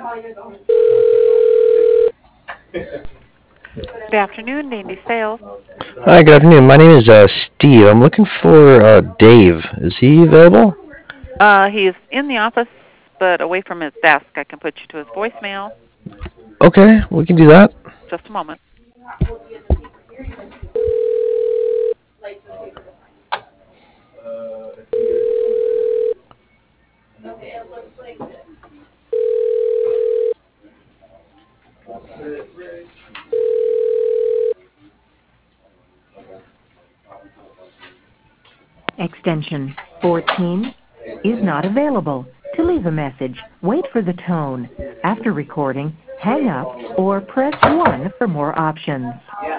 Good afternoon, Dandy Sales. Hi, good afternoon. My name is Steve. I'm looking for Dave. Is he available? He is in the office, but away from his desk. I can put you to his voicemail. Okay, we can do that. Just a moment. Extension 14 is not available. To leave a message, wait for the tone. After recording, hang up or press 1 for more options.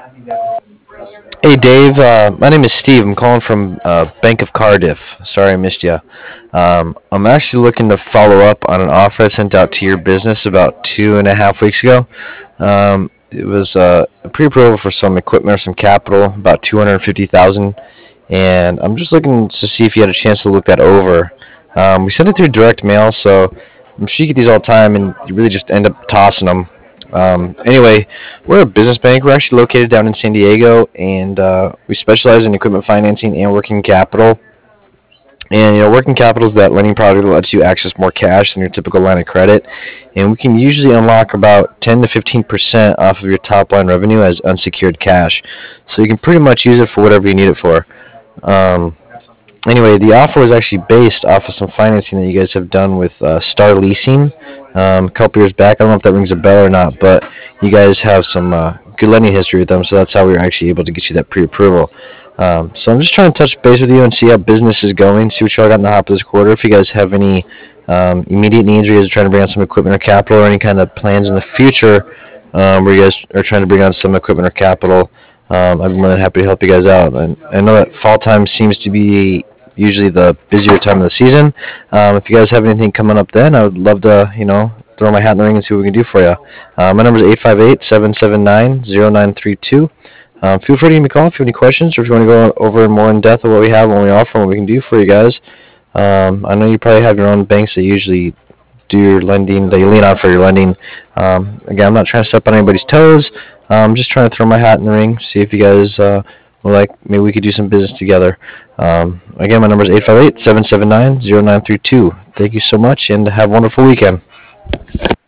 Hey, Dave. My name is Steve. I'm calling from Bank of Cardiff. Sorry I missed you. I'm actually looking to follow up on an offer I sent out to your business about 2.5 weeks ago. It was a pre-approval for some equipment or some capital, about 250,000, and I'm just looking to see if you had a chance to look that over. We sent it through direct mail, so I'm sure you get these all the time, and you really just end up tossing them. Anyway, we're a business bank. We're actually located down in San Diego, and we specialize in equipment financing and working capital. And working capital is that lending product that lets you access more cash than your typical line of credit, and we can usually unlock about 10 to 15% off of your top line revenue as unsecured cash. So you can pretty much use it for whatever you need it for. Um, Anyway, the offer was actually based off of some financing that you guys have done with Star Leasing a couple years back. I don't know if that rings a bell or not, but you guys have some good lending history with them, so that's how we were actually able to get you that pre-approval. So I'm just trying to touch base with you and see how business is going, see what y'all got in the hop this quarter. If you guys have any immediate needs, or you guys are trying to bring on some equipment or capital, or any kind of plans in the future where you guys are trying to bring on some equipment or capital, I'd be more than happy to help you guys out. And I know that fall time seems to be usually the busier time of the season. If you guys have anything coming up then, I would love to, throw my hat in the ring and see what we can do for you. My number is 858-779-0932. Feel free to give me a call if you have any questions, or if you want to go over more in depth of what we have, what we offer, and what we can do for you guys. I know you probably have your own banks that usually do your lending, that you lean on for your lending. Again, I'm not trying to step on anybody's toes. I'm just trying to throw my hat in the ring, see if you guys maybe we could do some business together. Again, my number is 858-779-0932. Thank you so much, and have a wonderful weekend.